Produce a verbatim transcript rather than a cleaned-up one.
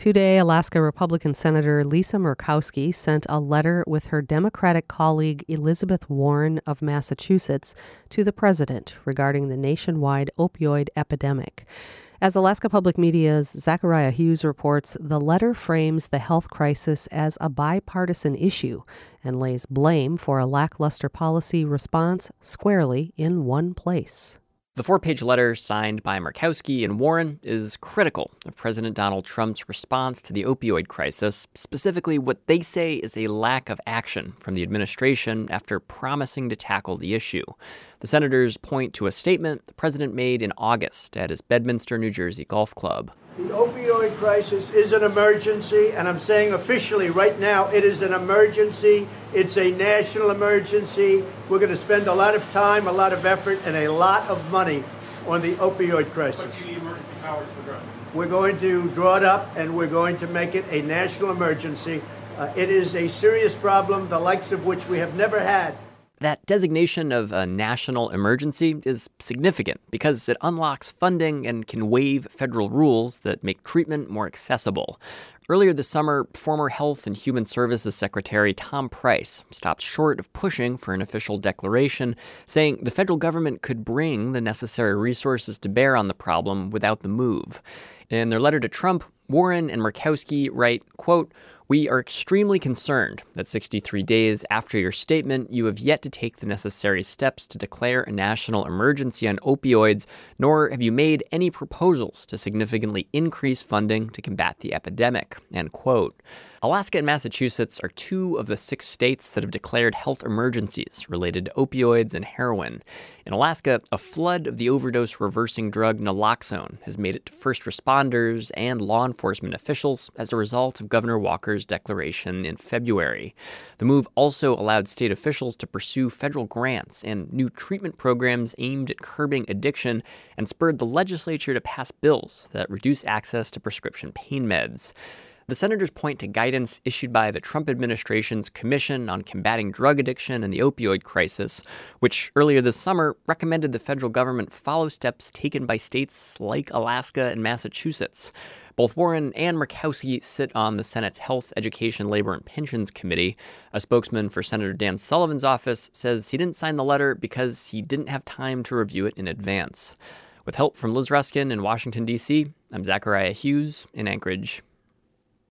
Today, Alaska Republican Senator Lisa Murkowski sent a letter with her Democratic colleague Elizabeth Warren of Massachusetts to the president regarding the nationwide opioid epidemic. As Alaska Public Media's Zachariah Hughes reports, the letter frames the health crisis as a bipartisan issue and lays blame for a lackluster policy response squarely in one place. The four-page letter signed by Murkowski and Warren is critical of President Donald Trump's response to the opioid crisis, specifically what they say is a lack of action from the administration after promising to tackle the issue. The senators point to a statement the president made in August at his Bedminster, New Jersey golf club. The opioid crisis is an emergency, and I'm saying officially right now it is an emergency. It's a national emergency. We're going to spend a lot of time, a lot of effort, and a lot of money on the opioid crisis. But you need emergency powers to address it. We're going to draw it up, and we're going to make it a national emergency. Uh, it is a serious problem, the likes of which we have never had. That designation of a national emergency is significant because it unlocks funding and can waive federal rules that make treatment more accessible. Earlier this summer, former Health and Human Services Secretary Tom Price stopped short of pushing for an official declaration, saying the federal government could bring the necessary resources to bear on the problem without the move. In their letter to Trump, Warren and Murkowski write, quote, "We are extremely concerned that sixty-three days after your statement, you have yet to take the necessary steps to declare a national emergency on opioids, nor have you made any proposals to significantly increase funding to combat the epidemic," end quote. Alaska and Massachusetts are two of the six states that have declared health emergencies related to opioids and heroin. In Alaska, a flood of the overdose reversing drug naloxone has made it to first responders and law enforcement officials as a result of Governor Walker's declaration in February. The move also allowed state officials to pursue federal grants and new treatment programs aimed at curbing addiction and spurred the legislature to pass bills that reduce access to prescription pain meds. The senators point to guidance issued by the Trump administration's Commission on Combating Drug Addiction and the Opioid Crisis, which earlier this summer recommended the federal government follow steps taken by states like Alaska and Massachusetts. Both Warren and Murkowski sit on the Senate's Health, Education, Labor, and Pensions Committee. A spokesman for Senator Dan Sullivan's office says he didn't sign the letter because he didn't have time to review it in advance. With help from Liz Ruskin in Washington, D C, I'm Zachariah Hughes in Anchorage.